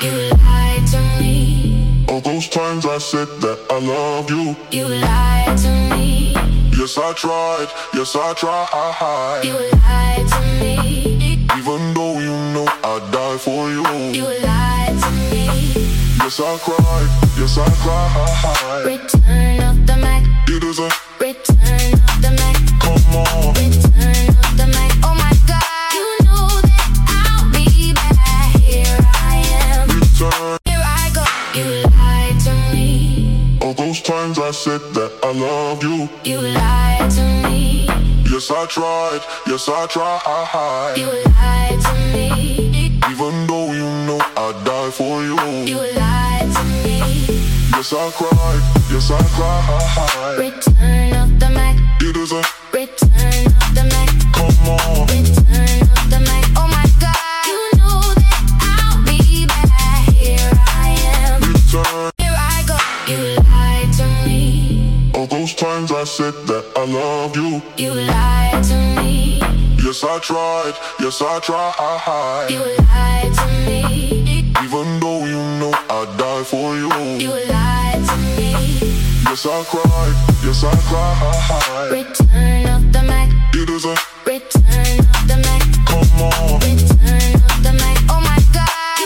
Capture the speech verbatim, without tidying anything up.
You lied to me. All those times I said that I loved you. You lied to me. Yes, I tried. Yes, I tried. You lied to me. Even though you know I'd die for you. You lied to me. Yes, I cried. Yes, I cried. Return of the Mac. You deserve. Return of the Mac. Come on. Return of the Mac. Oh my God. You know that I'll be back. Here I am. Return. Here I go. You lied to me. All those times I said that I loved you. You lied to me. Yes, I tried. Yes, I tried. You lied to me. Even though you know I'd die for you. You lied to me. Yes, I cried. Yes, I cried. Return of the Mac. You deserve. Return of the Mac. Come on. Return of the Mac. Oh my God. You know that I'll be back. Here I am. Return. Here I go. You lied to me. All those times I said that I loved you. You lied to me. Yes, I tried. Yes, I tried. You lied to me. Even though you know I'd die for you. You lied to me. Yes, I cried. Yes, I cried. Return of the Mac. You deserve. Return of the Mac. Come on. Return